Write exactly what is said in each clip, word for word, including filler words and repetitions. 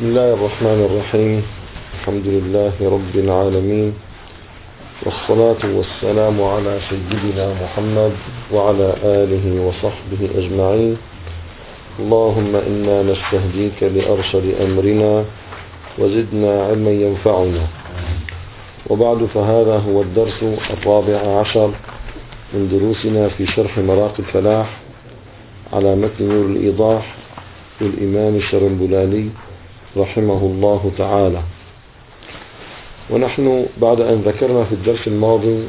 بسم الله الرحمن الرحيم. الحمد لله رب العالمين، والصلاة والسلام على سيدنا محمد وعلى آله وصحبه أجمعين. اللهم إنا نستهديك لأرشد أمرنا وزدنا علما ينفعنا. وبعد، فهذا هو الدرس الرابع عشر من دروسنا في شرح مراقي الفلاح على متن نور الإيضاح للإمام الشرنبلاني رحمه الله تعالى. ونحن بعد أن ذكرنا في الدرس الماضي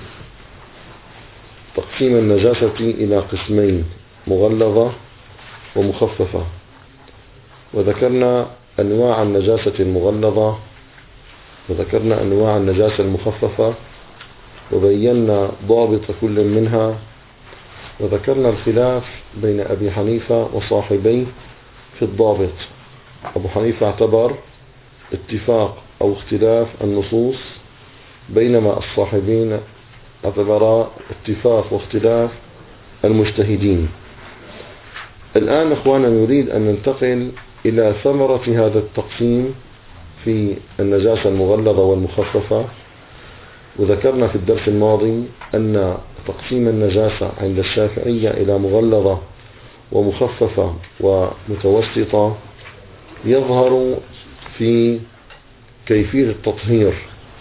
تقسيم النجاسة إلى قسمين: مغلظة ومخففة، وذكرنا أنواع النجاسة المغلظة وذكرنا أنواع النجاسة المخففة، وبينا ضابط كل منها، وذكرنا الخلاف بين أبي حنيفة وصاحبيه في الضابط. أبو حنيفة اعتبر اتفاق أو اختلاف النصوص، بينما الصاحبين اعتبرا اتفاق واختلاف المجتهدين. الآن أخوانا نريد أن ننتقل إلى ثمرة هذا التقسيم في النجاسة المغلظة والمخففة. وذكرنا في الدرس الماضي أن تقسيم النجاسة عند الشافعية إلى مغلظة ومخففة ومتوسطة يظهر في كيفية التطهير،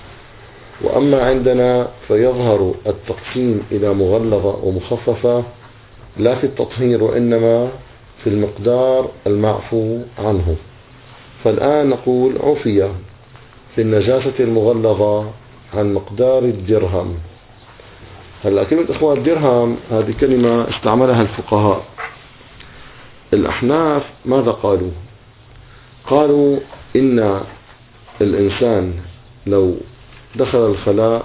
وأما عندنا فيظهر التقسيم إلى مغلظة ومخففة لا في التطهير وإنما في المقدار المعفو عنه. فالآن نقول عفي في النجاسة المغلظة عن مقدار الدرهم. هلا كلمة إخوة الدرهم هذه كلمة استعملها الفقهاء. الأحناف ماذا قالوا؟ قالوا إن الإنسان لو دخل الخلاء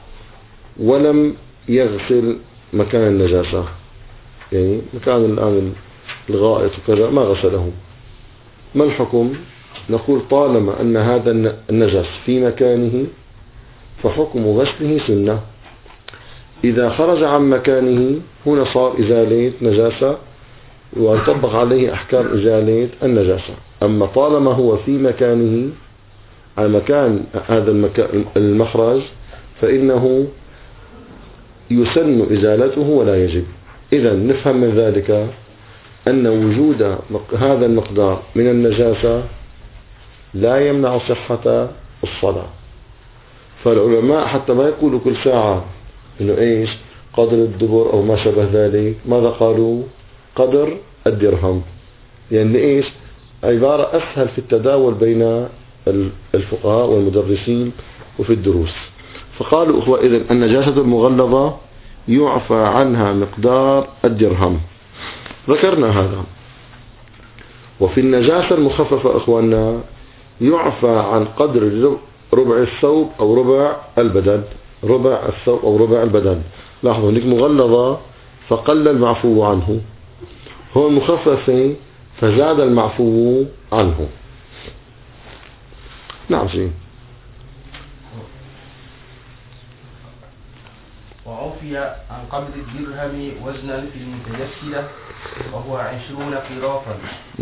ولم يغسل مكان النجاسة، يعني مكان الآن الغائط وكذا ما غسله، ما الحكم؟ نقول طالما أن هذا النجس في مكانه فحكم غسله سنة. إذا خرج عن مكانه هنا صار إزالة نجاسة ويطبق عليه أحكام إزالة النجاسة. أما طالما هو في مكانه على مكان هذا المكان المخرج فإنه يسن إزالته ولا يجب. إذا نفهم من ذلك أن وجود هذا المقدار من النجاسة لا يمنع صحة الصلاة. فالعلماء حتى ما يقولوا كل ساعة إنه إيش قدر الدبر أو ما شبه ذلك، ماذا قالوا؟ قدر الدرهم. يعني إيش؟ عبارة أسهل في التداول بين الفقهاء والمدرسين وفي الدروس. فقالوا أخوة إذن النجاسة المغلظة يعفى عنها مقدار الدرهم، ذكرنا هذا. وفي النجاسة المخففة أخواننا يعفى عن قدر ربع الثوب أو ربع البدن، ربع الثوب أو ربع البدن. لاحظوا هناك مغلظة فقل المعفو عنه، هون مخففة فزاد المعفو عنه. نعم سيدي. وعفي عن قدر الدرهم وزنا في المتجسدة وهو عشرون قراطا،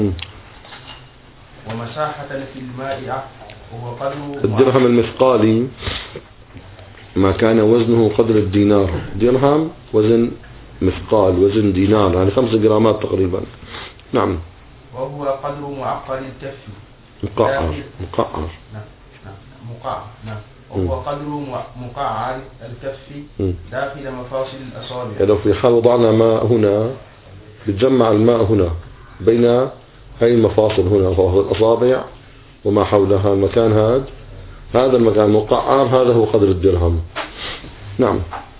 ومساحة في الماء وهو قدر الدرهم المثقالي ما كان وزنه قدر الدينار. درهم وزن مثقال، وزن دينار، يعني خمس جرامات تقريبا. نعم. وهو قدر معقر الكف مقعر مقعر نعم نعم مقعر نعم وهو قدر مقعر الكف داخل مفاصل الأصابع. يعني لو في حال وضعنا ماء هنا بتجمع الماء هنا بين هاي المفاصل هنا الأصابع وما حولها المكان هذا هذا المكان مقعر، هذا هو قدر الدرهم. نعم.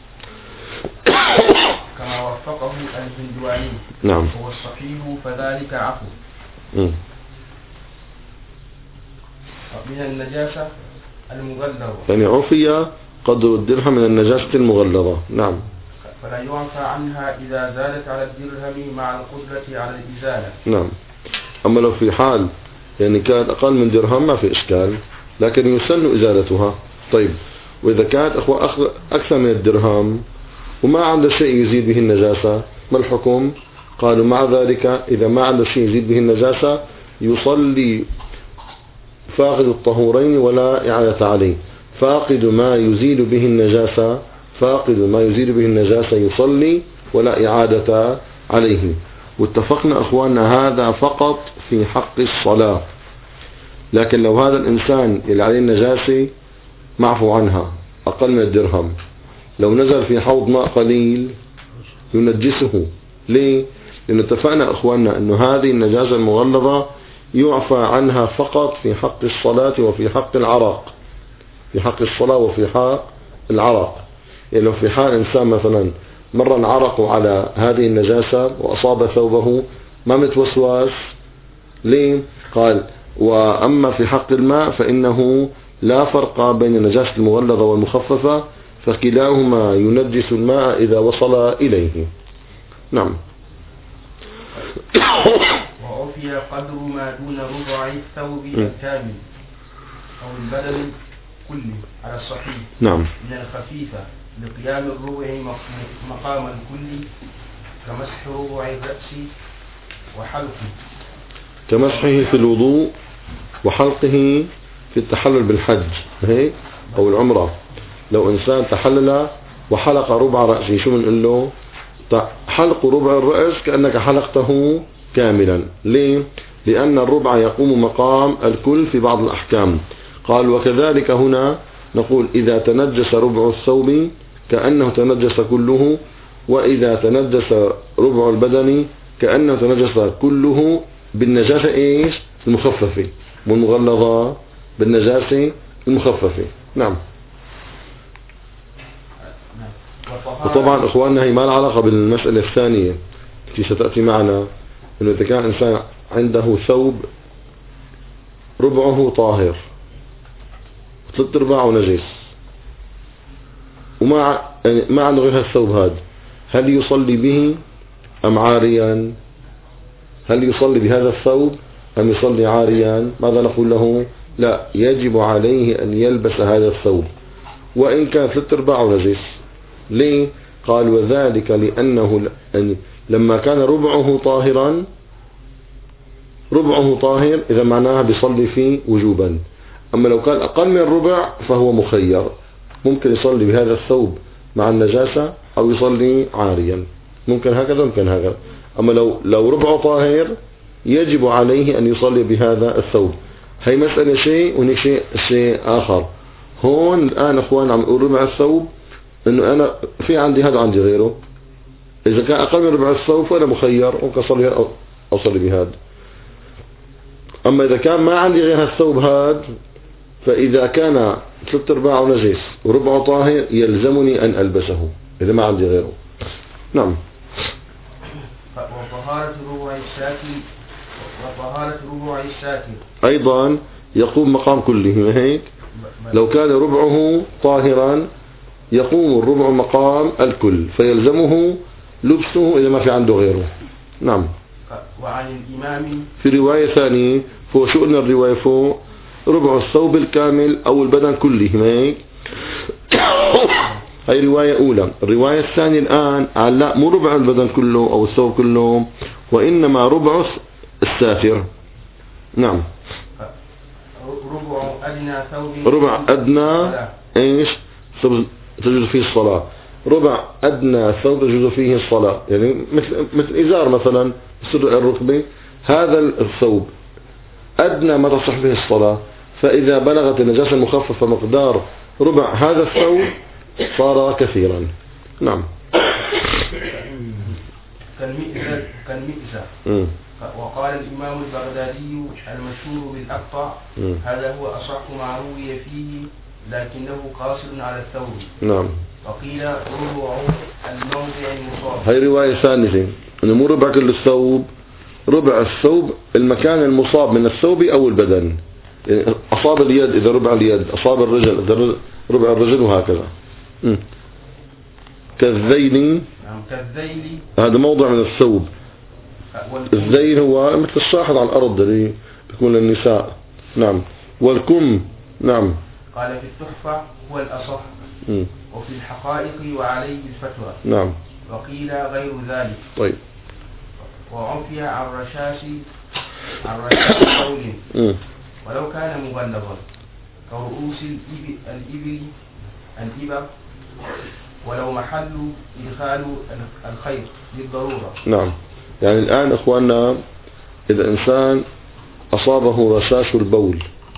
كما وفقه الهندواني. نعم. هو الصحيح فذلك عفو. م. من النجاسة المغلظة يعني عفية قدر الدرهم من النجاسة المغلظة. نعم. فلا يعفى عنها إذا زادت على الدرهم مع القدرة على الإزالة. نعم. أما لو في حال يعني كانت أقل من درهم ما في إشكال، لكن يسن إزالتها. طيب، وإذا كانت أخوة أكثر من الدرهم وما عنده شيء يزيد به النجاسة ما الحكم؟ قالوا مع ذلك إذا ما عنده شيء يزيد به النجاسة يصلي فاقد الطهورين ولا إعادة عليه. فاقد ما يزيل به النجاسة فاقد ما يزيل به النجاسة يصلي ولا إعادة عليه. واتفقنا أخواننا هذا فقط في حق الصلاة. لكن لو هذا الإنسان اللي عليه النجاسة معفو عنها أقل من الدرهم، لو نزل في حوض ماء قليل ينجسه. ليه؟ لأنه اتفقنا أخواننا أنه هذه النجاسة المغلظة يعفى عنها فقط في حق الصلاة وفي حق العرق في حق الصلاة وفي حق العرق. يعني لو في حال إنسان مثلا مرة عرقوا على هذه النجاسة وأصاب ثوبه ما متوسواس. ليه؟ قال وأما في حق الماء فإنه لا فرق بين النجاسة المغلظة والمخففة، فكلاهما ينجس الماء إذا وصل إليه. نعم. وعفي قدر ما دون ربع الثوب الكامل أو البدن كله على الصحيح. نعم. من الخفيفة لقيام الربع مقام الكل، كمسح ربع الرأس وحلقه كمسحه في الوضوء وحلقه في التحلل بالحج هيك أو العمرة. لو إنسان تحلل وحلق ربع رأسه شو بنقول له؟ حلق ربع الرأس كأنك حلقته كاملا. ليه؟ لأن الربع يقوم مقام الكل في بعض الأحكام. قال وكذلك هنا نقول إذا تنجس ربع الثوب كأنه تنجس كله، وإذا تنجس ربع البدن كأنه تنجس كله بالنجاسة إيش؟ المخففة، والمغلظة بالنجاسة المخففة. نعم. وطبعا إخواننا هي ما لها علاقة بالمسألة الثانية التي ستأتي معنا، إنه إذا كان إنسان عنده ثوب ربعه طاهر ثلاث أرباعه نجس وما يعني ما عنده غير الثوب هذا، هل يصلي به أم عاريا؟ هل يصلي بهذا الثوب أم يصلي عاريا؟ ماذا نقول له؟ لا، يجب عليه أن يلبس هذا الثوب وإن كان ثلاث أرباعه نجس. ليه؟ قال وذلك لأنه لما كان ربعه طاهرا ربعه طاهر إذا معناها بيصلي فيه وجوبا. أما لو كان أقل من الربع فهو مخير، ممكن يصلي بهذا الثوب مع النجاسة أو يصلي عاريا، ممكن هكذا ممكن هكذا. أما لو لو ربعه طاهر يجب عليه أن يصلي بهذا الثوب. هي مسألة شيء وهناك شيء شيء آخر. هون الآن أخوان عم يقول ربع الثوب إنه أنا في عندي هذا عندي غيره، إذا كان أقل من ربع الثوب فأنا مخير ممكن أصلي أو أصلي بهذا. أما إذا كان ما عندي غير الثوب هذا فإذا كان ثلاث أرباعه نجس وربعه طاهر يلزمني أن ألبسه إذا ما عندي غيره. نعم. وطهارة ربع الساتر وطهارة ربع الساتر أيضا يقوم مقام كله هيك. لو كان ربعه طاهرا يقوم الربع مقام الكل فيلزمه لبسه إذا ما في عنده غيره. نعم. وعن الإمام في رواية ثانية فوق شو قلنا الرواية فوق؟ ربع الثوب الكامل أو البدن كله هيك. هي رواية أولى. الرواية الثانية الآن على لا مو ربع البدن كله أو الثوب كله، وإنما ربع الساتر. نعم. ربع أدنى ثوب ربع أدنى إيش تجوز فيه الصلاة. ربع أدنى ثوب تجوز فيه الصلاة، يعني مثل مثل إزار مثلا سرع الركبة، هذا الثوب أدنى ما تصح به الصلاة، فإذا بلغت النجاسة المخففة مقدار ربع هذا الثوب صار كثيرا. نعم. كالمئزة كالمئزة وقال الإمام البغدادي المشهور بالأقطع هذا هو أصح ما روي فيه لكنه قاصر على الثوب. نعم. وقيل ربع الموضع المصاب. هي رواية ثانية أنه مو ربع كل الثوب، ربع الثوب المكان المصاب من الثوب أو البدن، يعني أصاب اليد إذا ربع اليد، أصاب الرجل إذا ربع الرجل، وهكذا. م. كالذيل. نعم كالذيل هذا موضع من الثوب. الذيل هو مثل الشاحط على الأرض اللي بيكون للنساء. نعم. والكم. نعم. قال في التحفة هو الأصح م. وفي الحقائق وعليه الفتوى. نعم. وقيل غير ذلك. طيب. وعفي عن رشاش عن رشاش قول ولو كان مغلظا كرؤوس الإبل الإبل الإبر ولو محل إدخال الخير للضرورة. نعم. يعني الآن إخواننا إذا إنسان أصابه رشاش البول،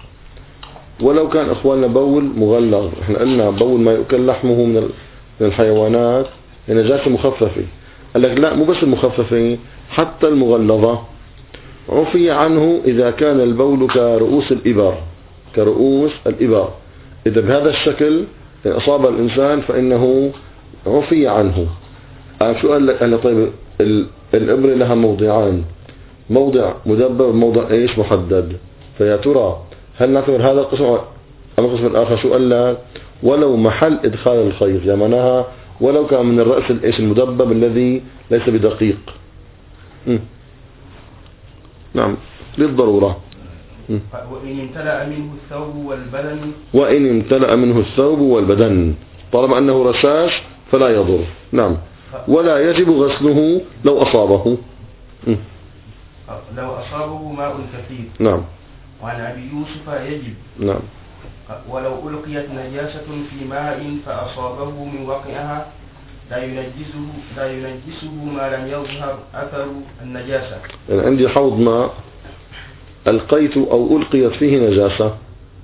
ولو كان إخواننا بول مغلظ، إحنا قلنا بول ما يؤكل لحمه من الحيوانات نجاسة مخففة، قال لك لا مو بس المخففة حتى المغلظة عفي عنه إذا كان البول كرؤوس الإبر كرؤوس الإبر إذا بهذا الشكل أصاب الإنسان فإنه عفي عنه. شو قال لك؟ قال لك طيب الإبرة لها موضعان، موضع مدبب وموضع إيش محدد، فيا ترى هل نعتبر هذا القسم أم القسم الآخر؟ شو قال لك؟ ولو محل إدخال الخيط، يعني معناها ولو كان من الرأس الإيش المدبب الذي ليس بدقيق. م. نعم للضرورة. م. وإن امتلأ منه الثوب والبدن وإن امتلأ منه الثوب والبدن طالما أنه رشاش فلا يضر. نعم. ولا يجب غسله لو أصابه. م. لو أصابه ماء كثير. نعم. وعن أبي يوسف يجب. نعم. ولو ألقيت نجاسة في ماء فأصابه من وقعها لا ينجسه لا ينجسه ما لم يظهر أثر النجاسة. يعني عندي حوض ماء ألقيت أو ألقيت فيه نجاسة،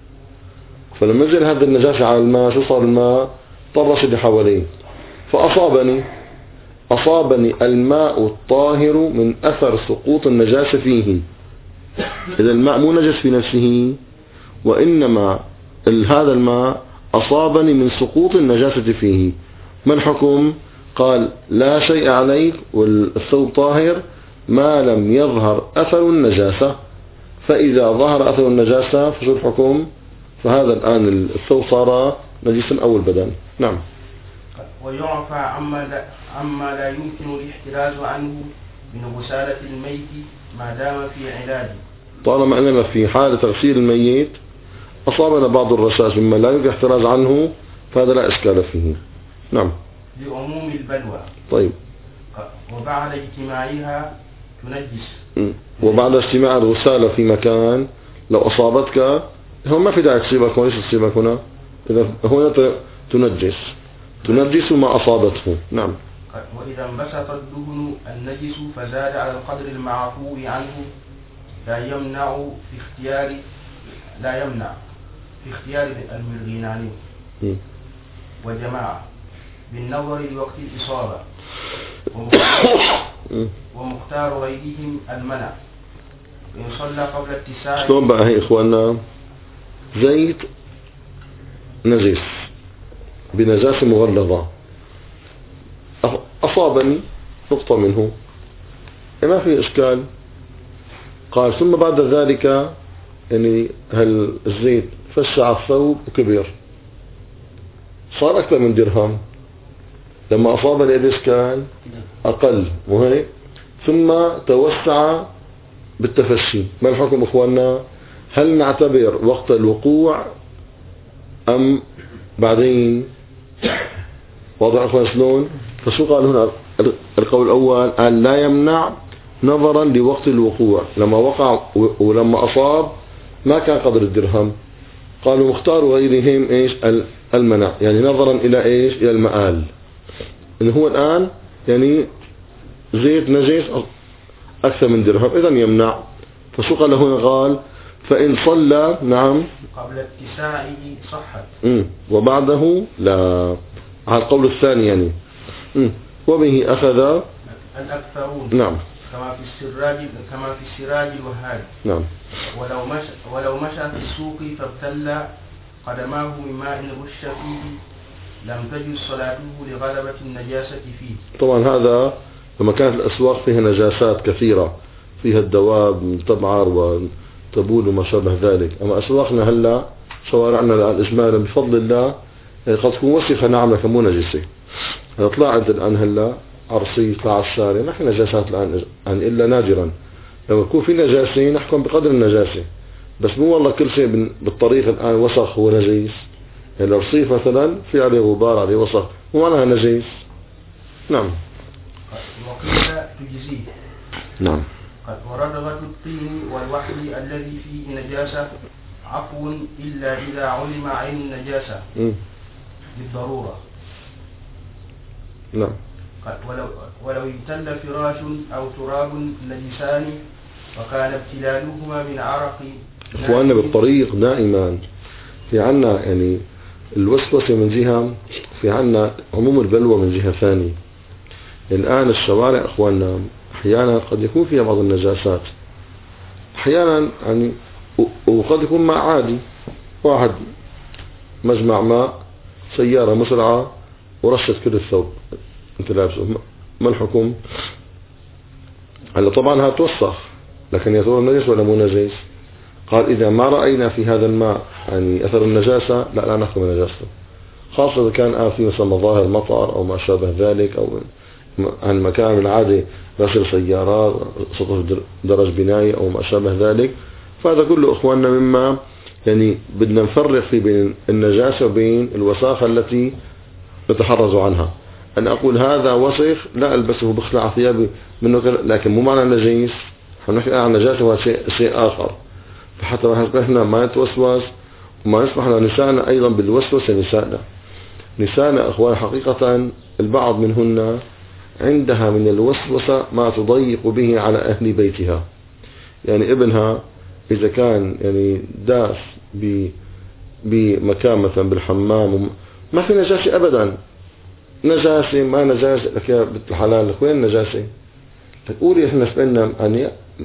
فلما نزل هذا النجاسة على الماء شو صار؟ الماء طرش اللي حواليه فأصابني أصابني الماء الطاهر من أثر سقوط النجاسة فيه. إذا الماء مو نجس في نفسه، وإنما هذا الماء أصابني من سقوط النجاسة فيه. ما الحكم؟ قال لا شيء عليك والثوب طاهر ما لم يظهر أثر النجاسة، فإذا ظهر أثر النجاسة فشو الحكم؟ فهذا الآن الثوب صار نجسا أو البدن. نعم. ويعفى عما لا, عما لا يمكن الاحتراز عنه من غسالة الميت ما دام في علاجه. طالما أننا في حالة تغسيل الميت أصابنا بعض الرشاش مما لا يمكن الاحتراز عنه فهذا لا إشكال فيه. نعم. لعموم البلوى. طيب. وبعد اجتماعها تنجس. وبعد اجتماع الغسالة في مكان لو أصابتك هو ما في داعي تصيبك، وليش تصيبك هنا؟ إذا هنا تنجس تنجس ما أصابته. نعم. وإذا انبسط الدهن النجس فزاد على القدر المعفو عنه لا يمنع في اختيار لا يمنع في اختيار المرغيناني وجماعة بالنظر لوقت الإصابة، ومختار غيرهم المنع إن صلى قبل اتساع. شلون بقى هي إخواننا؟ زيت نجس بنجاسة مغلظة أصابني نقطة منه ما في إشكال. قال ثم بعد ذلك يعني هل الزيت فش على الثوب وكبر صار أكثر من درهم، لما أصابني إيش كان؟ أقل وهيك، ثم توسع بالتفشي. ما الحكم إخواننا؟ هل نعتبر وقت الوقوع أم بعدين؟ واضح إخوان شلون؟ فشو قال هنا؟ القول الأول قال لا يمنع نظرا لوقت الوقوع، لما وقع ولما أصاب ما كان قدر الدرهم. قالوا مختار غيرهم إيش؟ المنع، يعني نظرا إلى إيش؟ إلى المآل، إن هو الآن يعني زيت نجس أكثر من درهم إذن يمنع. فشو قال هنا؟ قال فإن صلى نعم قبل اتساعه صحت م. وبعده لا، على القول الثاني يعني م. وبه أخذ الأكثرون. نعم. كما في السراج كما في السراج الوهاب. نعم. ولو مشى ولو مشى في السوق فابتل قدماه من ماء رش فيه لم تجوز صلاته لغلبة النجاسة فيه. طبعا هذا لما كانت الأسواق فيها نجاسات كثيرة، فيها الدواب تبعر وتبول وما شابه ذلك. أما أسواقنا هلا شوارعنا الآن إجمالا بفضل الله قد تكون وسخة نعم لكن مو نجسة. طلع عند الآن هلا عرصي طلع على الشارع نحن نجاسات الآن يعني إلا نادرا، لما يكون في نجاسة نحكم بقدر النجاسة، بس مو والله كل شيء بالطريق الآن وسخ هو نجيس. يعني الرصيف مثلا في عليه غبار عليه وسخ مو معناها نجيس. نعم. وقيل تجزيه. نعم. وردغة الطين والوحل الذي فيه نجاسة عفو إلا إذا علم عين النجاسة م. بالضرورة. نعم. ولو, ولو ابتل فراش أو تراب نجسان وكان ابتلالهما من عرق. إخواننا بالطريق دائما في عنا يعني الوسوسة من جهة، في عنا عموم البلوى من جهة ثانية. الآن الشوارع إخواننا أحيانا قد يكون فيها بعض النجاسات، أحيانا يعني وقد يكون ماء عادي، واحد مجمع ماء سيارة مسرعة ورشت كل الثوب انت لابسه، ما الحكم؟ هلا طبعا هذا توسخ، لكن يا ترى نجس ولا مو نجس؟ قال إذا ما رأينا في هذا الماء يعني أثر النجاسة لا لا نحكم نجاسته، خاصة إذا كان آه في مثلا مظاهر مطر أو ما شابه ذلك، أو عن مكان العادي غسل سيارات، سطح درج بناية أو ما شابه ذلك، فهذا كله إخواننا مما يعني بدنا نفرق في بين النجاسة وبين الوساخة التي نتحرز عنها. أنا أقول هذا وسخ لا ألبسه بخلع ثيابي منه، لكن مو معنى نجيس، نحكي عن نجاسة وهذا شيء شيء آخر. فحتى ما ما نتوسوس وما نسمح لنسائنا أيضا بالوسوسة. نسائنا نسائنا أخوان حقيقة البعض منهن عندها من الوسوسة ما تضيق به على أهل بيتها. يعني ابنها إذا كان يعني داس بمكان مثلا بالحمام ما في نجاسة أبدا، نجاسة ما نجاسة، لك يا بنت الحلال وين النجاسة؟ تقولي إحنا فإننا يعني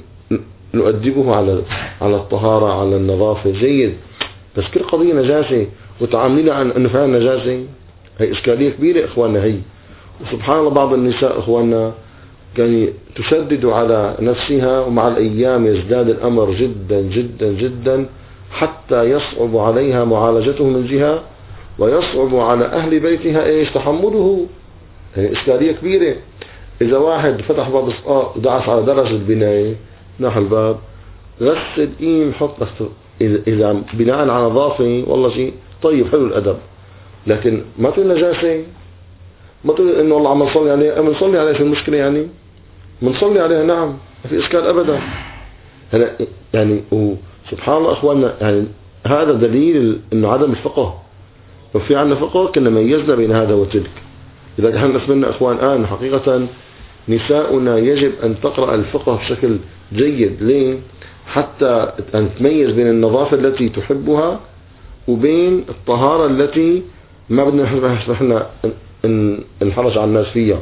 نؤدبه على على الطهارة على النظافة جيد، بس كل قضية نجاسة وتعاملنا عن أنه فعلا نجاسة، هي إشكالية كبيرة إخواننا. هي وسبحان الله بعض النساء إخواننا يعني تشدد على نفسها، ومع الأيام يزداد الأمر جدا جدا جدا حتى يصعب عليها معالجته من جهة، ويصعب على أهل بيتها إيش تحمله. يعني إشكالية كبيرة. إذا واحد فتح باب الصقاء ودعس على درج البناية ناحي الباب، غسل قيم حط، إذا بناء على نظافة والله شيء طيب حلو الأدب، لكن ما تقول نجاسة، ما تقول إنه والله عم نصلي عليه، أم نصلي عليه في المشكلة يعني منصلي عليها نعم ما في إشكال أبدا. هلا يعني سبحان الله أخواننا، يعني هذا دليل إنه عدم الفقه. لو في عندنا فقه كنا ميزنا بين هذا وتلك. إذا كان نسمعنا أخوان الآن حقيقة نساؤنا يجب أن تقرأ الفقه بشكل جيد. ليه؟ حتى أن تميز بين النظافة التي تحبها وبين الطهارة التي ما بدنا نحن نحرج على الناس فيها.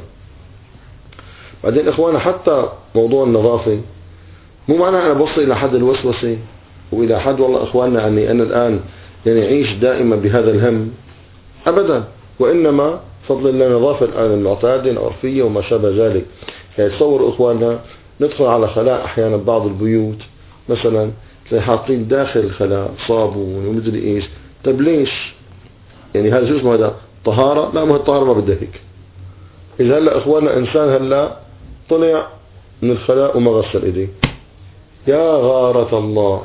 بعدين إخوانا حتى موضوع النظافة مو معنى أنا بوصل إلى حد الوسوسة وإلى حد والله إخواننا أني أنا الآن يعني أعيش دائما بهذا الهم أبدا، وإنما فضل الله نظافة الآن المعتادة العرفية وما شابه ذلك. يعني تصوروا إخواننا ندخل على خلاء أحيانا بعض البيوت مثلا تلاقي حاطين داخل الخلاء صابون ومدري إيش. طيب ليش؟ يعني هذا شو اسمه هذا طهارة؟ لا، ما هي الطهارة ما بدها هيك. إذا هلا إخواننا إنسان هلا طلع من الخلاء وما غسل إيديه، يا غارة الله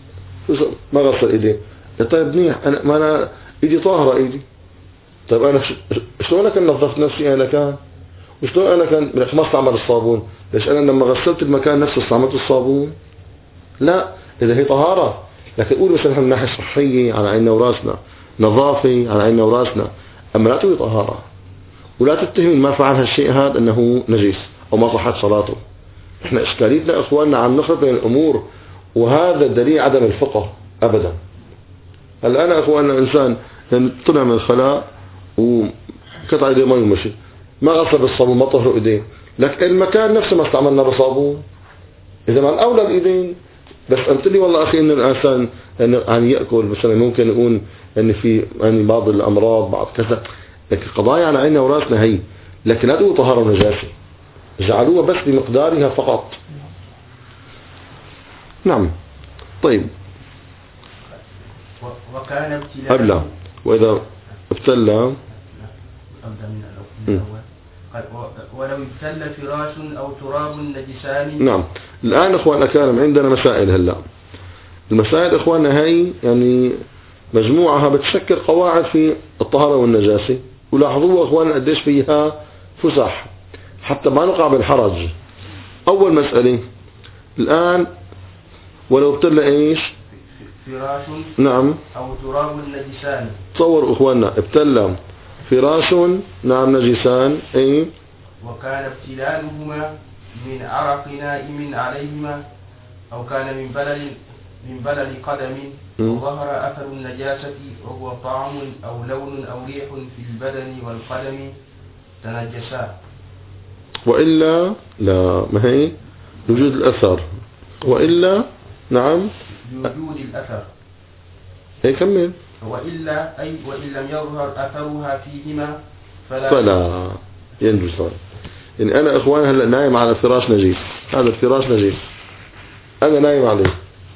ما غسل إيديه. طيب منيح، أنا ما أنا إيدي طاهرة إيدي. طيب أنا شلون أنا كان نظفت نفسي أنا كان، وشلون أنا كان ما استعمل الصابون؟ ليش أنا لما غسلت المكان نفسه استعملت الصابون؟ لا، إذا هي طهارة. لكن قول مثلا من ناحية صحية على عيننا وراسنا، نظافة على عيننا وراسنا، أما لا تقول طهارة. ولا تتهم ما فعل هالشيء هذا أنه نجس أو ما صحت صلاته. إحنا إشكاليتنا إخواننا عم نخلط بين الأمور، وهذا دليل عدم الفقه أبدا. هلا أنا إخواننا إنسان طلع من الخلاء وقطع إيديه مي ومشي، ما غسل بالصابون ما طهروا إيديه، لكن المكان نفسه ما استعملنا بصابون. إذا مع الأولى الإيدين. بس قلت لي والله أخي إن الإنسان يعني يأكل مثلا ممكن يكون يعني في يعني بعض الأمراض بعض كذا، لكن قضايا على عيننا وراسنا هي، لكن لا تقول طهارة ونجاسة، جعلوها بس بمقدارها فقط. نعم. طيب وكان ابتلاء أبلى وإذا ابتلى ولو ابتل فراش أو تراب نجسان. نعم. الآن إخوان الأكارم عندنا مسائل. هلا المسائل إخواننا هاي يعني مجموعها بتشكل قواعد في الطهارة والنجاسة، ولاحظوها إخواننا قديش فيها فسح حتى ما نقع بالحرج. أول مسألة الآن ولو ابتل إيش فراش نعم أو تراب نجسان. تصور أخواننا ابتلى فراش نعم نجسان أي وكان ابتلالهما من عرق نائم عليهما أو كان من بلل من بلل قدم وظهر أثر النجاسة وهو طعم أو لون أو ريح في البدن والقدم تنجسا. وإلا لا ما هي وجود الأثر وإلا نعم بوجود الأثر هي كمل وإلا أي وإن لم يظهر أثرها فيهما فلا, فلا ينجسان. يعني أنا إخوان هلأ نايم على فراش نجيس، هذا الفراش نجيس أنا نايم عليه،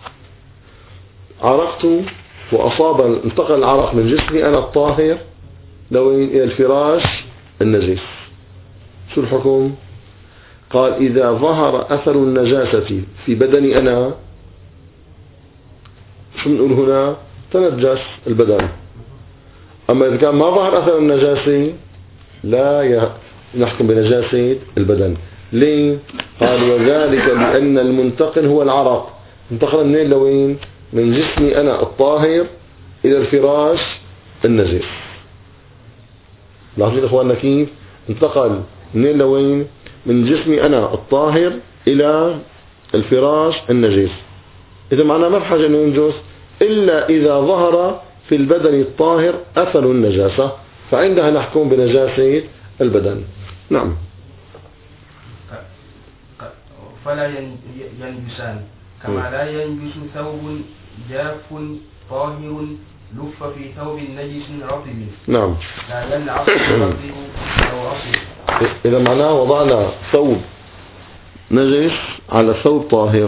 عرقت وأصاب انتقل العرق من جسمي أنا الطاهر لو إلى الفراش النجيس، شو الحكم؟ قال إذا ظهر أثر النجاسة في بدني أنا شو نقول هنا؟ تنجس البدن. أما إذا كان ما ظهر أثر النجاسة لا نحكم بنجاسة البدن. ليه؟ قال وذلك لأن المنتقل هو العرق، انتقل منين لوين؟ من جسمي أنا الطاهر إلى الفراش النجس. لاحظين إخواننا كيف انتقل منين لوين؟ من جسمي أنا الطاهر إلى الفراش النجس. إذا معناه ما بحاجة أنه ينجس إلا إذا ظهر في البدن الطاهر أثر النجاسة، فعندها نحكم بنجاسة البدن. نعم. فلا ينجسان كما لا ينجس ثوب جاف طاهر لف في ثوب نجس رطب. نعم. لا ينعص رطب أو عصر. إذا معناه وضعنا ثوب نجس على ثوب طاهر،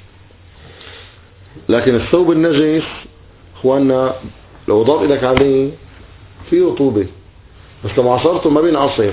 لكن الثوب النجس اخواننا لو وضعت ايدك عليه فيه رطوبة، بس لو عصرته ما بينعصر.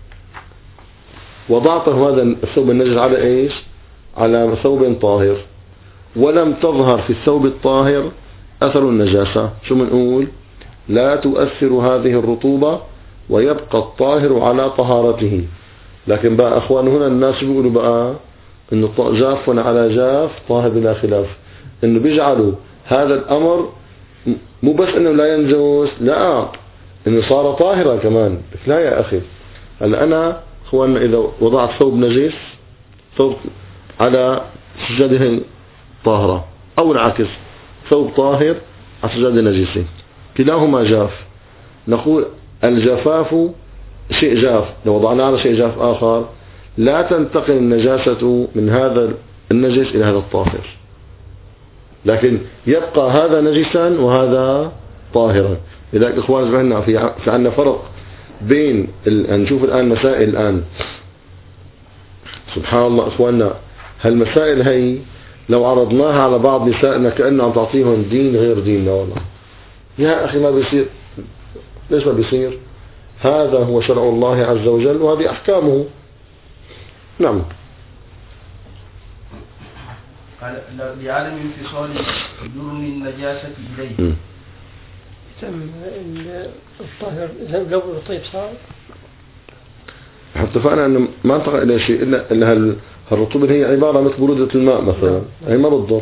وضعته هذا الثوب النجس على ايش؟ على ثوب طاهر ولم تظهر في الثوب الطاهر اثر النجاسة، شو بنقول؟ لا تؤثر هذه الرطوبة ويبقى الطاهر على طهارته. لكن بقى اخوان هنا الناس بيقولوا بقى انه جاف على جاف طاهر بلا خلاف، انه بيجعلوا هذا الامر مو بس انه لا ينجوز، لا انه صار طاهرا كمان. لا يا اخي، هلا انا اخواننا اذا وضعت ثوب نجس ثوب على سجاده طاهرة او العكس ثوب طاهر على سجاده نجسة، كلاهما جاف، نقول الجفاف شيء جاف، لو وضعناه على شيء جاف آخر لا تنتقل النجاسة من هذا النجس إلى هذا الطاهر، لكن يبقى هذا نجسا وهذا طاهرا. لذلك إخوان سمعنا في في عندنا فرق بين ال... نشوف الآن مسائل الآن سبحان الله إخواننا، هالمسائل هي لو عرضناها على بعض نسائنا كأنه عم تعطيهم دين غير ديننا. والله يا أخي ما بيصير. ليش ما بيصير؟ هذا هو شرع الله عز وجل وهذه أحكامه. نعم. لعدم انفصال جرم النجاسة إليه. تم الطاهر لو الطيب صار. اتفقنا أنه ما انتقل إلى شيء إلا إلا هالرطوبة هي عبارة مثل برودة الماء مثلا، هي ما بتضر.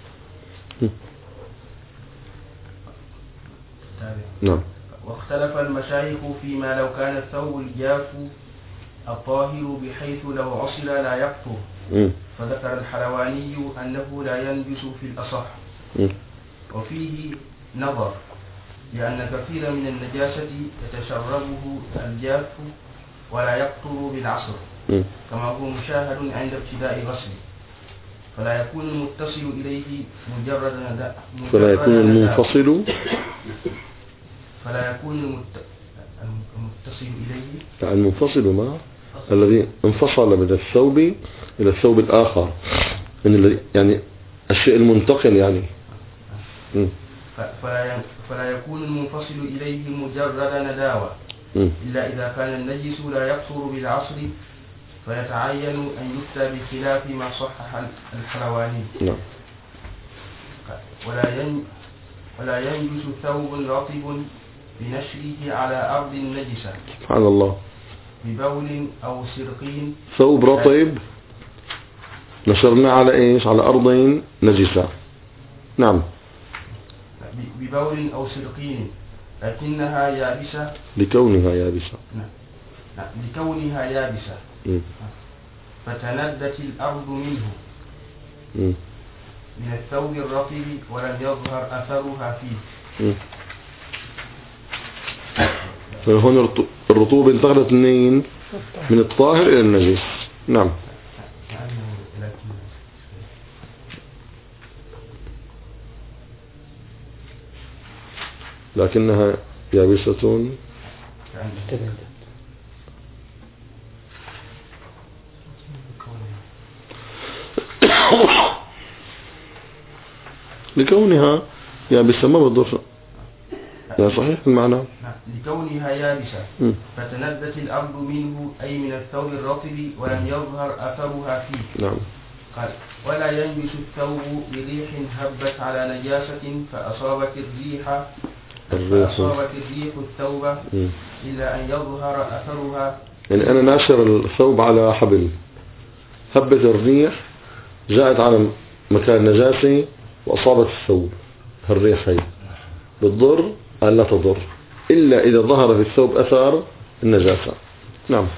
نعم. واختلف المشايخ فيما لو كان الثوب الجاف الطاهر بحيث لو عصر لا يقطر، فذكر الحلواني أنه لا ينجس في الأصح، وفيه نظر لأن كثيرا من النجاسة يتشربه الجاف ولا يقطر بالعصر كما هو مشاهد عند ابتداء غسله، فلا يكون المتصل إليه مجرد نداء فلا يكون المنفصل فلا يكون المتصل إليه المنفصل ما الذي انفصل من الثوب إلى الثوب الآخر، يعني الشيء المنتقل يعني. فلا يكون المنفصل إليه مجرد نداوة إلا إذا كان النجس لا يقصر بالعصر، فيتعين أن يفتى بخلاف ما صحح الحلواني. نعم. ولا ين ولا ينجس ثوب رطب بنشره على أرض نجسة. سبحان الله. ببول أو سرقين. ثوب رطب نشرنا على إيش؟ على أرض نجسة. نعم. ببول أو سرقين لكنها يابسة لكونها يابسة نعم. نعم. لكونها يابسة م. فتندت الأرض منه م. من الثوب الرطب ولم يظهر أثرها فيه. م. فهنا الرطوبة انتقلت منين؟ من الطاهر إلى النجس. نعم. لكنها يابسة لكونها يابسة ما بتضر. لا صحيح المعنى. لكونها يابسة م. فتندت الأرض منه أي من الثوب الرطب ولم يظهر أثرها فيه. نعم. قال ولا ينجس الثوب بريح هبت على نجاسة فأصابت الريح فأصابت الريح الثوب م. إلا أن يظهر أثرها. يعني أنا ناشر الثوب على حبل، هبت الريح جاءت على مكان نجاسة وأصابت الثوب، الريح هي بتضر أن لا تضر إلا إذا ظهر في الثوب أثر النجاسة. نعم.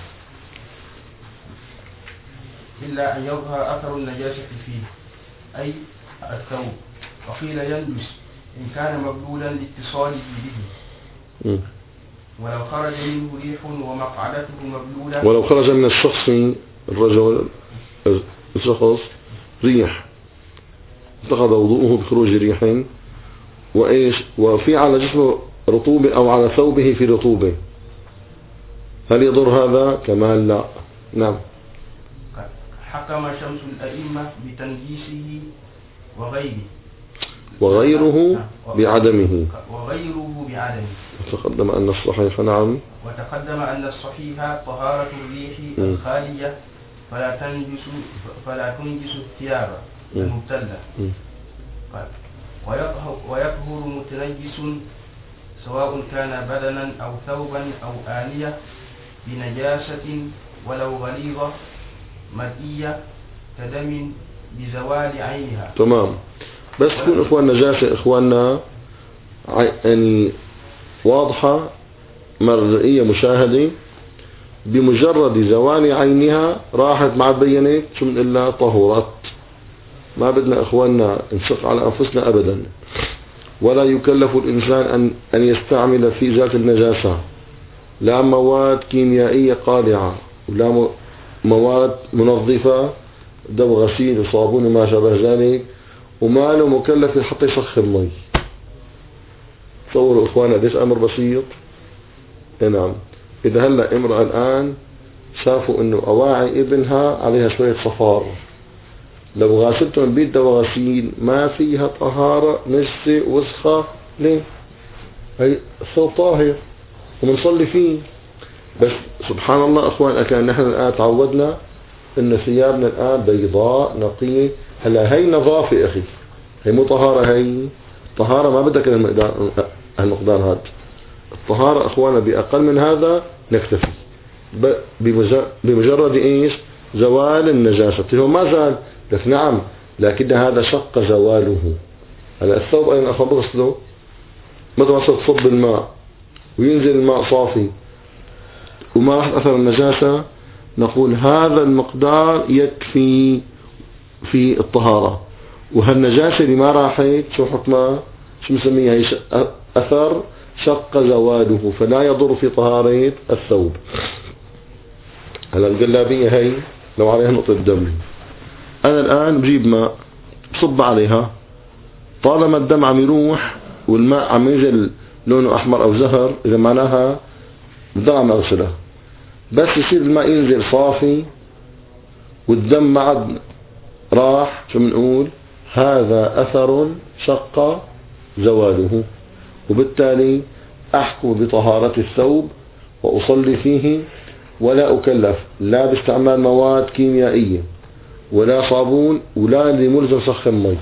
إلا أن يظهر أثر النجاسة فيه أي الثوب. وقيل ينجس إن كان مبلولا لاتصاله به م. ولو خرج منه ريح ومقعدته مبلولة. ولو خرج من الشخص الرجل الشخص ريح انتقض وضوءه بخروج ريح وإيش وفي على جسمه رطوبة أو على ثوبه في رطوبة، هل يضر هذا؟ كمان لا. نعم. حكم شمس الأئمة بتنجيسه وغيره وغيره بعدمه وغيره بعدمه وتقدم أن الصحيح. نعم. وتقدم أن الصحيح طهارة الريح الخالية فلا تنجس فلا تنجس الثياب المبتلة. ويطهر متنجس سواء كان بدنا أو ثوبا أو آنية بنجاسة ولو غليظة مرئية كدم بزوال عينها. تمام. بس تكون إخواننا نجاسة إخواننا يعني واضحة مرئية مشاهدة بمجرد زوال عينها راحت مع بينت شو من إلا طهورت. ما بدنا إخواننا نشق على أنفسنا أبدا، ولا يكلف الإنسان أن أن يستعمل في ذات النجاسة لا مواد كيميائية قالعة ولا مواد منظفة دم غسيل وصابون وما شابه ذلك، وما له مكلف حتى يسخن مي. تصوروا إخواننا ليش أمر بسيط. نعم. إذا هلأ امرأة الآن شافوا إنه أواعي ابنها عليها شوية صفار، لو غاسلتهم بيد دواء غسيل ما فيها طهارة نجسة وسخة. ليه؟ هي الثوب طاهر ومنصلي فيه. بس سبحان الله أخوان كان نحن الآن تعودنا إن ثيابنا الآن بيضاء نقية. هلا هي نظافة أخي، هي مو طهارة. هي طهارة ما بدك المقدار المقدار هذا. الطهارة أخوانا بأقل من هذا نكتفي بمجرد إيش؟ زوال النجاسة. هو ما زال لك نعم، لكن هذا شق زواله. هلا الثوب أين أخذ غسله؟ متى ما تصب الماء وينزل الماء صافي وما راح أثر النجاسة نقول هذا المقدار يكفي في الطهارة. وهالنجاسة اللي ما راحت شو حكمها؟ شو مسميها؟ أثر شق زواله فلا يضر في طهارة الثوب. هلا الجلابية هي لو عليها نقطة دم، أنا الآن بجيب ماء بصب عليها، طالما الدم عم يروح والماء عم ينزل لونه أحمر أو زهر إذا معناها بدي عم أغسلها. بس يصير الماء ينزل صافي والدم ما عاد راح، شو بنقول؟ هذا أثر شق زواله، وبالتالي أحكم بطهارة الثوب وأصلي فيه ولا أكلف لا باستعمال مواد كيميائية ولا صابون ولا اللي ملزم سخن مي.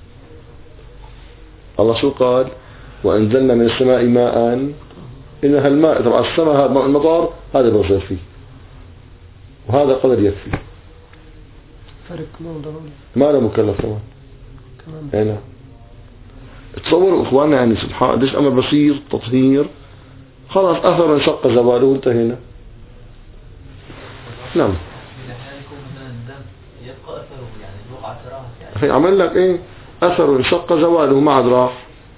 الله شو قال؟ وأنزلنا من السماء ماء. إن هالماء طبعا السماء هذا ماء المطر هذا بغسل فيه وهذا قدر يكفي. فرق ما ضروري ما له مكلف كمان. كمان هنا تصوروا اخواننا يعني سبحان قديش امر بسيط تطهير، خلاص اثر انشق زواله وانتهينا. نعم هي عمل لك ايه اثر انشق زواله ما عاد راح.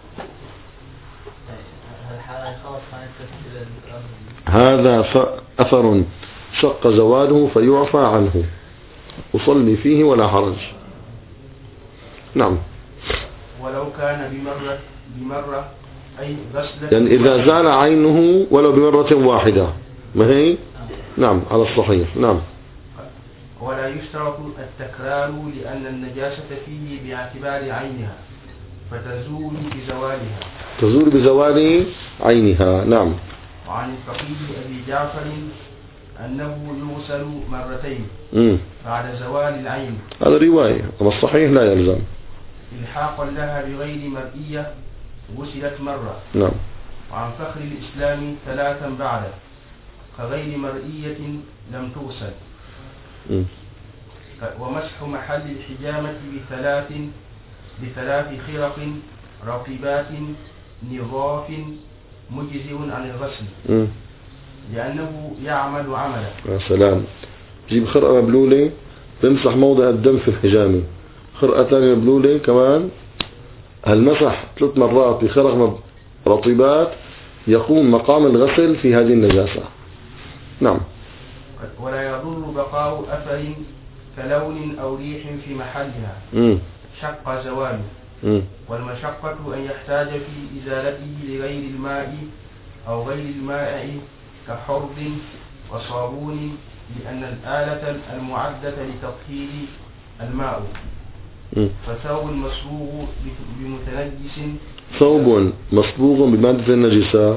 هذا اثر شق زواله فيعفى عنه وصلي فيه ولا حرج. نعم. ولو كان بمرة بمرة أي غسلة يعني إذا زال عينه ولو بمرة واحدة ما هي؟ نعم على الصحيح. نعم. ولا يشترط التكرار لأن النجاسة فيه باعتبار عينها فتزول بزوالها تزول بزوال عينها. نعم. وعن الفقيه أبي جعفر أنه يغسل مرتين مم. بعد زوال العين. هذا رواية أما الصحيح لا يلزم. إلحاقا لها بغير مرئية غسلت مرة. نعم. وعن فخر الإسلام ثلاثا بعده كغير مرئية لم تغسل. مم. ومسح محل الحجامة بثلاث بثلاث خرق رطبات نظاف مجزئ عن الغسل مم. لأنه يعمل عملا. يا سلام. جيب خرقة مبلولة تمسح موضع الدم في الحجامة، خرقة ثانية مبلولة كمان، هالمسح ثلاث مرات بخرق رطبات يقوم مقام الغسل في هذه النجاسة. نعم. ولا يضر بقاء أثر كلون أو ريح في محلها مم. شق زواله. مم. والمشقة أن يحتاج في إزالته لغير الماء أو غير الماء كحرب وصابون لأن الآلة المعدة لتطهير الماء. مم. فثوب مصبوغ بمتنجس ثوب مصبوغ بمادة النجسة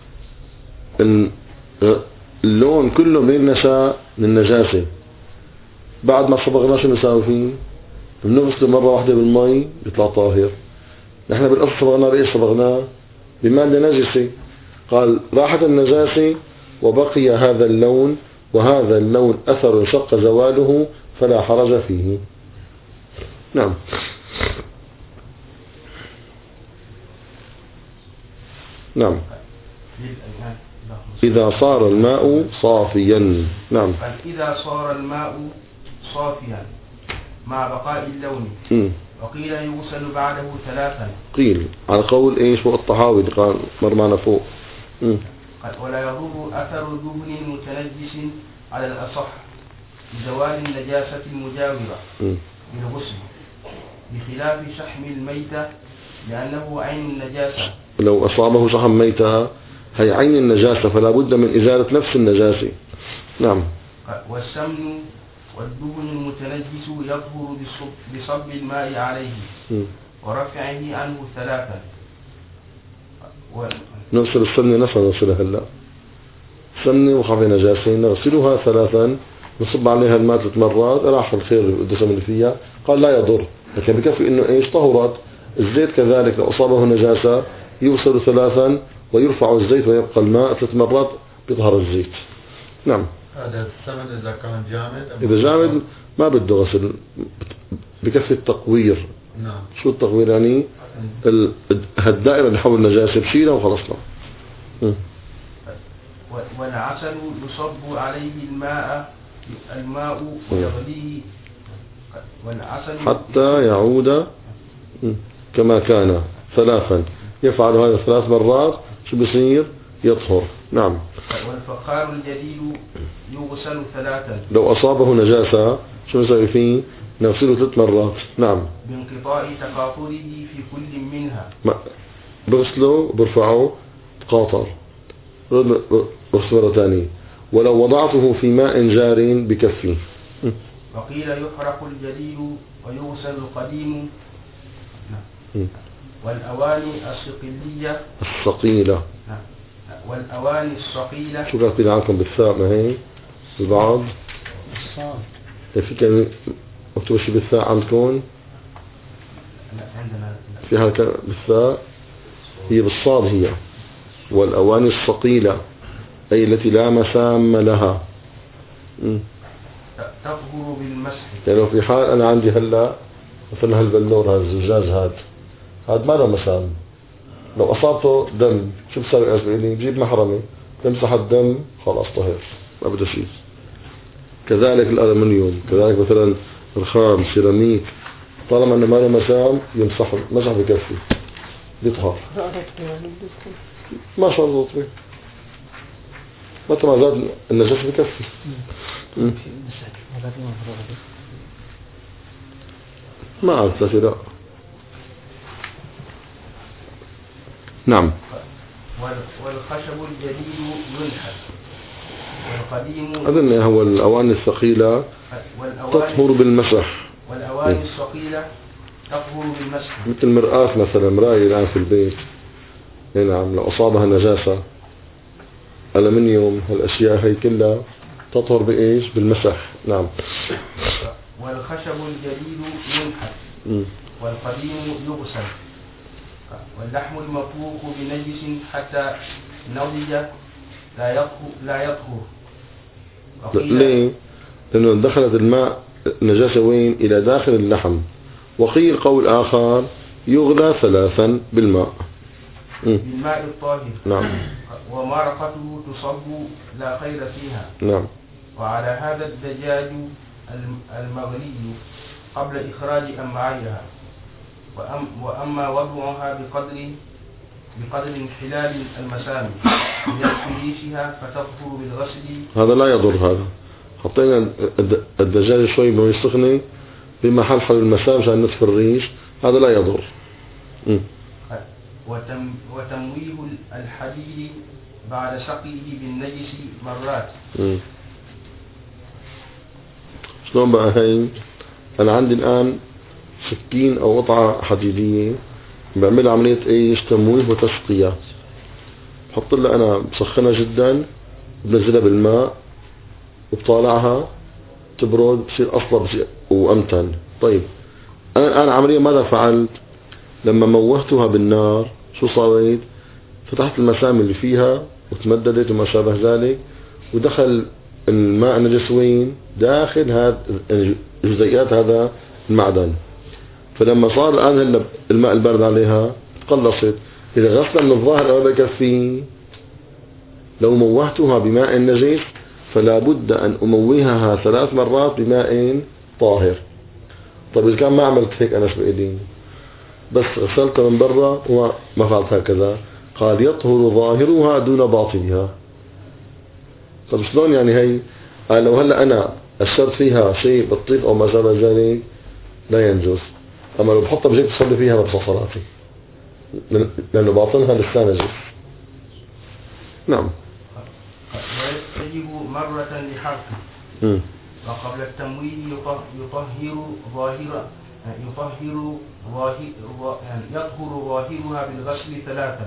اللون كله بينشأ من النجاسة، بعد ما صبغناه شو نساوي فيه؟ بنغسله مرة واحدة بالمي بيطلع طاهر. نحن بالأصل صبغناه بإيش صبغناه؟ بمادة نجسة. قال راحت النجاسة وبقي هذا اللون، وهذا اللون أثر شق زواله فلا حرج فيه. نعم. نعم. إذا صار الماء صافيا. نعم. إذا صار الماء صافيا مع بقاء اللون. م. وقيل يغسل بعده ثلاثا. قيل على قول ايش فوق الطحاوي اللي قال مر معنا فوق. م. ولا يضر أثر دهن متنجس على الأصح بزوال النجاسة المجاورة م. بالغسل بخلاف شحم الميتة لأنه عين النجاسة. لو أصابه شحم ميتة هي عين النجاسة فلا بد من إزالة نفس النجاسة. نعم. والسمن والدهن المتنجس يطهر بصب الماء عليه م. ورفعه عنه ثلاثا. و... نغسل السمنة نفسها نغسلها هلا سمنة وخفي نجاسة نغسلها ثلاثا نصب عليها الماء ثلاث مرات راح الخير الدسم اللي فيها. قال لا يضر لكن بكفي انه ايش طهرت. الزيت كذلك لو اصابه نجاسة يغسل ثلاثا ويرفع الزيت ويبقى الماء ثلاث مرات بيطهر الزيت. نعم. هذا السمن اذا كان جامد اذا جامد ما بده غسل بكفي التقوير. نعم. شو التقوير يعني؟ هالدائرة اللي حول النجاسة بشيلها وخلصنا. والعسل يصب عليه الماء الماء ويغليه والعسل حتى يعود كما كان ثلاثا. يفعل هذا ثلاث مرات شو بصير؟ يطهر. نعم. والفخار الجديد يغسل ثلاثا. لو أصابه نجاسة شو نسوي فيه؟ نغسله ثلاث مرات. نعم. بانقطاع تقاطره في كل منها. بغسله برفعه قاطر بغسله مرة ثانية. ولو وضعته في ماء جار بكفي. وقيل يحرق الجديد ويغسل القديم. والأواني الصقيلية الصقيلة. والأواني الصقيلة. شو كانت عنكم بالثاء ما هي البعض الصاد في كان مكتوب شيء بالثاء عندكم؟ عندنا فيها بالثاء هي بالصاد هي. والأواني الصقيلة أي التي لا مسام لها تطهر بالمسح. يعني لو في حال أنا عندي هلا مثلا هالبلور هذا الزجاج هذا هذا ما له مسام. لو أصابته دم شو بصير يا زميلي؟ بجيب محرمة تمسح الدم خلاص طهر ما بده شيء. كذلك الألمنيوم، كذلك مثلا رخام سيراميك طالما أنه ما له مسام يمسح مسح بكفي بيطهر. ما شاء الله رطبة متى ما زاد النجاسة بكفي. ما أعرف ثلاثة لا. نعم. والخشب الجديد ينحت والقديم أظن هو الأواني الثقيلة تطهر بالمسح. والأواني الثقيلة تطهر بالمسح مثل مرآة مثلا، مراية الآن في البيت نعم لو أصابها نجاسة ألمنيوم هالأشياء هي كلها تطهر بإيش؟ بالمسح. نعم. والخشب الجديد ينحت والقديم يغسل واللحم المطبوخ بنجس حتى نضج لا يطهر لا يطهر. ليه؟ لأنه دخلت الماء نجاسة وين؟ إلى داخل اللحم. وقيل قول آخر يغلى ثلاثا بالماء بالماء الطاهر. نعم. ومرقته تصب لا خير فيها. نعم. وعلى هذا الدجاج المغلي قبل إخراج أمعائها. وأم وأما وضعها بقدر بقدر انحلال المسام من ريشها فتطهر بالغسل. هذا لا يضر. هذا حطينا الدجاج شوي بما يستغني بمحل حل المسام عشان نطفي الريش، هذا لا يضر. م. وتم وتمويه الحديد بعد سقيه بالنجس مرات. م. شلون بقى هي؟ أنا عندي الآن سكين أو قطعة حديدية بعمل عملية إيش؟ تمويه وتسقية. بحط لها أنا بسخنها جدا بنزلها بالماء وبطالعها تبرد بصير أصلب وأمتن. طيب أنا الآن عملية ماذا فعلت؟ لما موهتها بالنار شو صارت؟ فتحت المسام اللي فيها وتمددت وما شابه ذلك، ودخل الماء النجس وين؟ داخل هذا جزيئات هذا المعدن. فلما صار الآن الماء البارد عليها تقلصت. إذا غسلا من الظاهر ما بكفي، لو موهتها بماء نجس فلا بد أن أمويها ثلاث مرات بماء طاهر. طيب إذا كان ما عملت هيك أنا بإيدي بس غسلتها من برا وما فعلت هكذا، قال يطهر ظاهرها دون باطنها. طيب شلون يعني هي؟ قال لو هلا أنا أشرت فيها شيء بالطيب أو ما شابه ذلك لا ينجس، أما لو بحطها بجيب تصلي فيها ما بتصل صلاتي لأنه باطنها لسه نجس. نعم. ويستجب مرة لحرفه وقبل التمويه يطهر ظاهرة يطهر ظاهر يطهر ظاهرها بالغسل ثلاثا،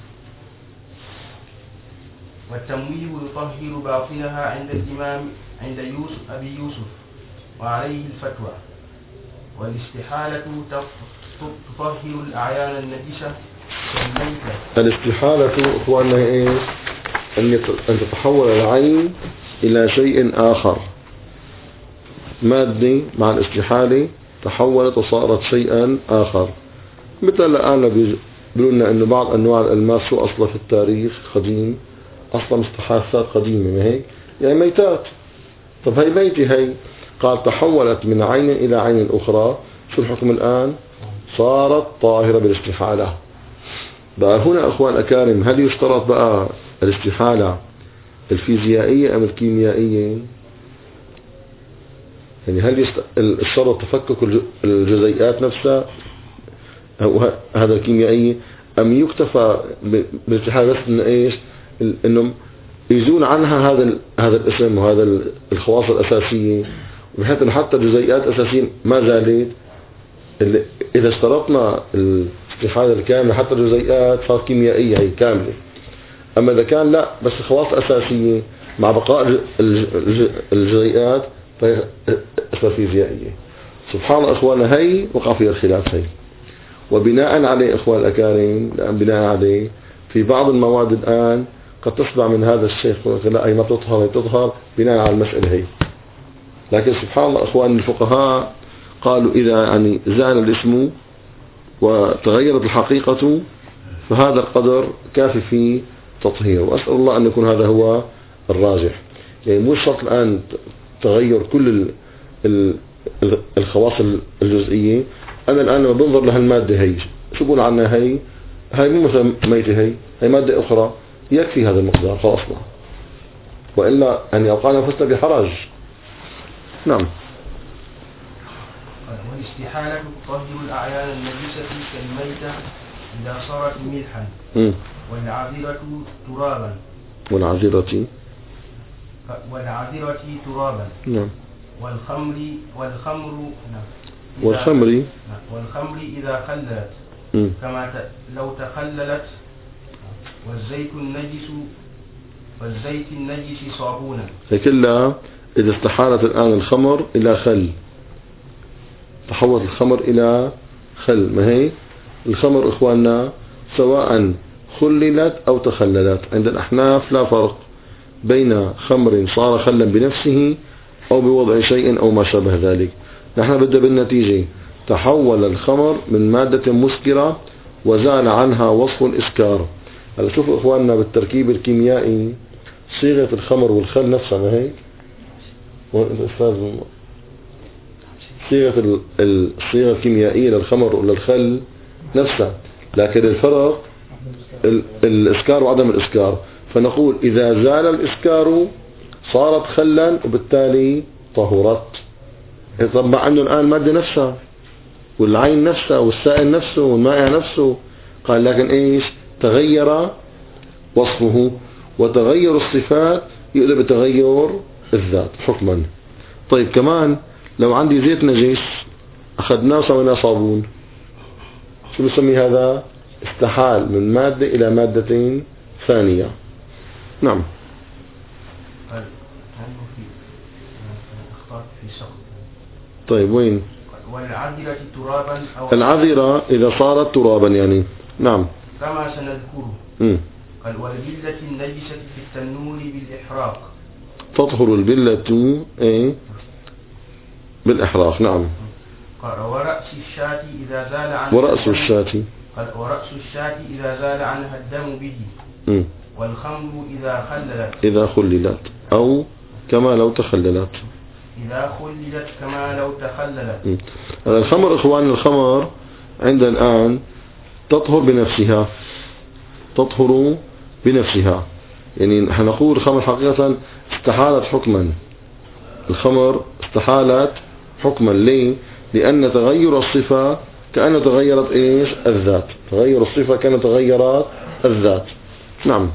والتمويه يطهر باطنها عند الإمام عند يوسف أبي يوسف وعليه الفتوى. والاستحالة تطهر الأعيان النجسة كالميتة. الاستحالة هو أنها إيش؟ أن تتحول العين إلى شيء آخر مادي، مع الاستحالة تحولت وصارت شيئا آخر. مثل الآن بيقولوا لنا أنه بعض أنواع الألماس شو أصلا في التاريخ قديم أصلا مستحاثات قديمة، ما هيك؟ يعني ميتات. طب هي ميتة هي، قال تحولت من عين إلى عين أخرى، شو الحكم الآن؟ صارت طاهرة بالاستحالة. بقى هنا أخوان أكارم، هل يشترط بقى الاستحالة الفيزيائية أم الكيميائية؟ يعني هل الشرط تفكك الجزيئات نفسها أو هذا الكيميائية، أم يكتفى بالاستحالة بس إنه إيش؟ إنه يزول عنها هذا هذا الاسم وهذا الخواص الأساسية، بحيث إن حتى الجزيئات الأساسية ما زالت. إذا اشترطنا الاستحالة الكاملة حتى الجزيئات صارت كيميائية هي كاملة. أما إذا كان لا بس خواص أساسية مع بقاء الجزيئات فهي فيزيائية. سبحان الله إخوانا، هي وقع فيها الخلاف هي. وبناء عليه إخوان الأكارم، لأن بناء عليه في بعض المواد الآن قد تسمع من هذا الشيخ لا أي ما تطهر هي تطهر بناء على المسألة هي. لكن سبحان الله إخوان الفقهاء قالوا إذا يعني زال الاسم وتغيرت الحقيقة فهذا القدر كافي في تطهير، وأسأل الله أن يكون هذا هو الراجح. يعني مو شرط الآن تغير كل الخواص الجزئية. أنا الآن لما بنظر لها المادة هي شو بقول عنها؟ هي هي مو مثلا ميتة، هي هي مادة أخرى، يكفي هذا المقدار خلاص، وإلا أن يوقعنا فسنا بحرج. نعم. والاستحالة تطهر الأعيان النجسة كالميتة إذا صارت ملحا، والعذرة ترابا والعذرة والعذرة ترابا نعم. والخمر والخمر نعم. والخمر نعم. والخمر إذا خللت م. كما ت... لو تخللت. والزيت النجس والزيت النجس صابونا. كلها إذا استحالت الآن الخمر إلى خل، تحولت الخمر إلى خل. ما هي الخمر إخواننا سواء خللت أو تخللت، عند الأحناف لا فرق بين خمر صار خلا بنفسه أو بوضع شيء أو ما شابه ذلك. نحن بدأ بالنتيجة تحول الخمر من مادة مسكرة وزال عنها وصف الإسكار. هلا شوفوا إخواننا بالتركيب الكيميائي صيغة الخمر والخل نفسها، ما هيك؟ صيغة الصيغة الكيميائية للخمر وللخل نفسها، لكن الفرق الإسكار وعدم الإسكار. فنقول إذا زال الإسكار صارت خلا وبالتالي طهرت. طبعا عنده الآن المادة نفسها والعين نفسها والسائل نفسه والمائع نفسه، قال لكن إيش؟ تغير وصفه، وتغير الصفات يؤدي بتغير الذات حكما. طيب كمان لو عندي زيت نجس أخذناه وسويناه صابون، شو بسمي هذا؟ استحال من مادة إلى مادة ثانية. نعم. طيب وين؟ والعذرة ترابا أو العذرة إذا صارت ترابا يعني. نعم كما سنذكره. م. قال والبلة النجسة في التنور بالإحراق تطهر البلة ايه بالإحراق. نعم. قال ورأس الشاة إذا زال عنها ورأس الشاة قال ورأس الشاة إذا زال عنها الدم به. م. والخمر إذا خللت إذا خللت أو كما لو تخللت. إذا خللت كما لو تخللت. م. الخمر إخوان الخمر عندنا الآن تطهر بنفسها، تطهر بنفسها. يعني نحن نقول الخمر حقيقة استحالت حكما، الخمر استحالت حكما. ليه؟ لأن تغير الصفة كأن تغيرت إيش؟ الذات. تغير الصفة كأن تغيرت الذات. نعم.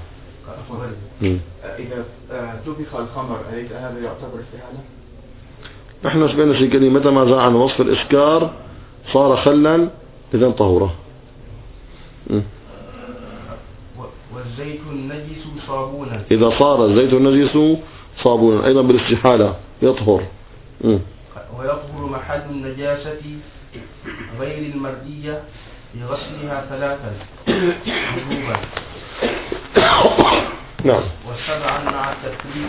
إذا طبخ الخمر أليس هذا يعتبر استحالة؟ نحن شبهنا في كلمة متى ما زال عن وصف الإسكار صار خلا إذا طهوره. والزيت النجس صابونا إذا صار الزيت النجس صابونا أيضا بالاستحالة يطهر. م. ويطهر محل النجاسة غير المردية بغسلها ثلاثا وجوبا. نعم. وسبعا مع التكليف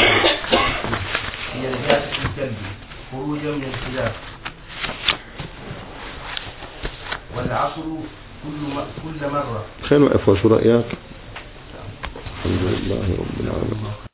في نجاسة الكلب خروجا من الخلاف. والعصر كل كل مرة. خير وقف. شو رأيك؟ الحمد لله رب العالمين.